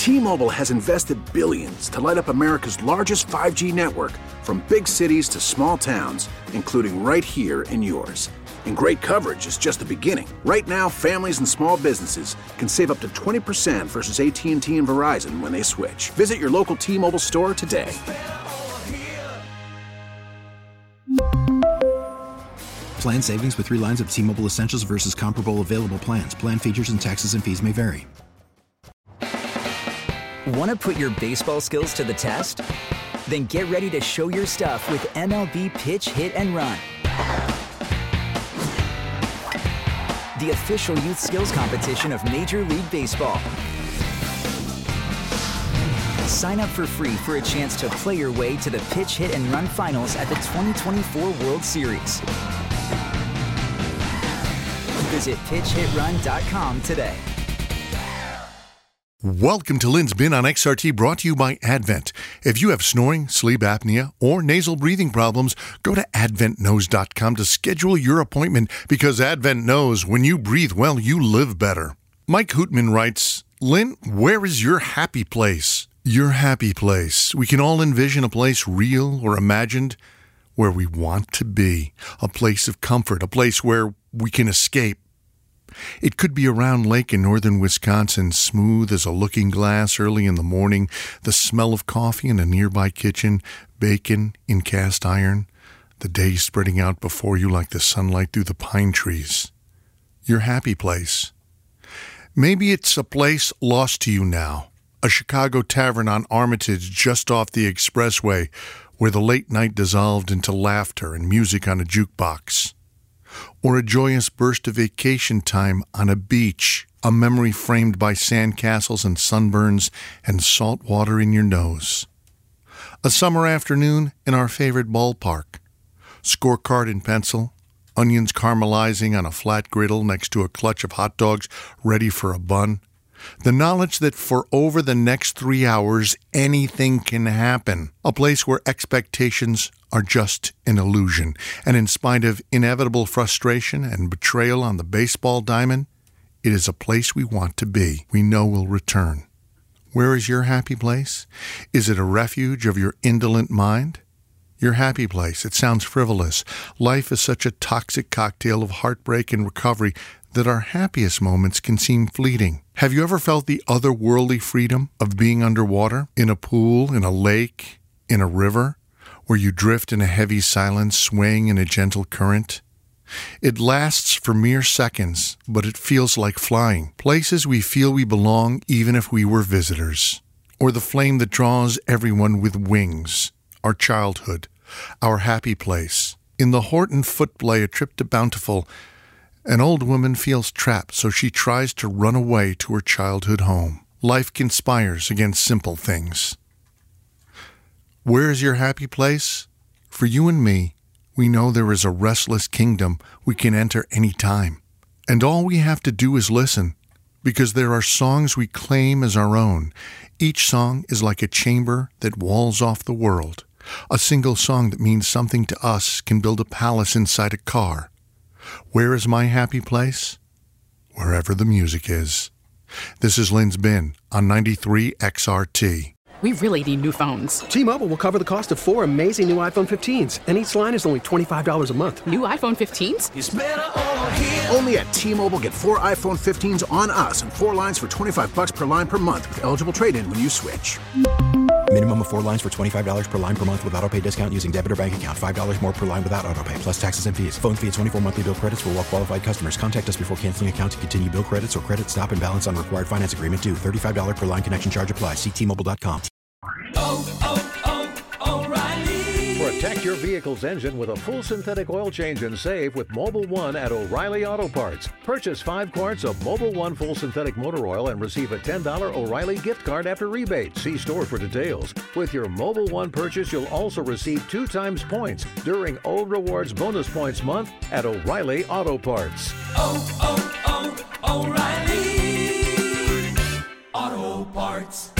T-Mobile has invested billions to light up America's largest 5G network, from big cities to small towns, including right here in yours. And great coverage is just the beginning. Right now, families and small businesses can save up to 20% versus AT&T and Verizon when they switch. Visit your local T-Mobile store today. Plan savings with 3 lines of T-Mobile Essentials versus comparable available plans. Plan features and taxes and fees may vary. Want to put your baseball skills to the test? Then get ready to show your stuff with MLB Pitch, Hit, and Run, the official youth skills competition of Major League Baseball. Sign up for free for a chance to play your way to the Pitch, Hit, and Run finals at the 2024 World Series. Visit pitchhitrun.com today. Welcome to Lynn's Bin on XRT, brought to you by Advent. If you have snoring, sleep apnea, or nasal breathing problems, go to adventknows.com to schedule your appointment, because Advent knows when you breathe well, you live better. Mike Hootman writes, Lynn, where is your happy place? Your happy place. We can all envision a place real or imagined where we want to be. A place of comfort, a place where we can escape. It could be a round lake in northern Wisconsin, smooth as a looking glass early in the morning, the smell of coffee in a nearby kitchen, bacon in cast iron, the day spreading out before you like the sunlight through the pine trees. Your happy place. Maybe it's a place lost to you now, a Chicago tavern on Armitage just off the expressway where the late night dissolved into laughter and music on a jukebox. Or a joyous burst of vacation time on a beach, a memory framed by sandcastles and sunburns and salt water in your nose. A summer afternoon in our favorite ballpark, scorecard in pencil, onions caramelizing on a flat griddle next to a clutch of hot dogs ready for a bun. The knowledge that for over the next 3 hours, anything can happen. A place where expectations are just an illusion. And in spite of inevitable frustration and betrayal on the baseball diamond, it is a place we want to be. We know we'll return. Where is your happy place? Is it a refuge of your indolent mind? Your happy place. It sounds frivolous. Life is such a toxic cocktail of heartbreak and recovery that our happiest moments can seem fleeting. Have you ever felt the otherworldly freedom of being underwater, in a pool, in a lake, in a river, where you drift in a heavy silence, swaying in a gentle current? It lasts for mere seconds, but it feels like flying. Places we feel we belong even if we were visitors. Or the flame that draws everyone with wings. Our childhood. Our happy place. In the Horton Footplay, A Trip to Bountiful, an old woman feels trapped, so she tries to run away to her childhood home. Life conspires against simple things. Where is your happy place? For you and me, we know there is a restless kingdom we can enter any time. And all we have to do is listen, because there are songs we claim as our own. Each song is like a chamber that walls off the world. A single song that means something to us can build a palace inside a car. Where is my happy place? Wherever the music is. This is Lynn's Bin on 93 XRT. We really need new phones. T-Mobile will cover the cost of 4 amazing new iPhone 15s, and each line is only $25 a month. New iPhone 15s? It's better over here. Only at T-Mobile, get 4 iPhone 15s on us and 4 lines for $25 per line per month with eligible trade-in when you switch. Minimum of 4 lines for $25 per line per month with autopay discount using debit or bank account. $5 more per line without autopay, plus taxes and fees. Phone fee at 24 monthly bill credits for well-qualified customers. Contact us before canceling account to continue bill credits or credit stop and balance on required finance agreement due. $35 per line connection charge applies. See T-Mobile.com. O'Reilly. Protect your vehicle's engine with a full synthetic oil change and save with Mobil 1 at O'Reilly Auto Parts. Purchase 5 quarts of Mobil 1 full synthetic motor oil and receive a $10 O'Reilly gift card after rebate. See store for details. With your Mobil 1 purchase, you'll also receive 2 times points during O Rewards Bonus Points Month at O'Reilly Auto Parts. O'Reilly Auto Parts.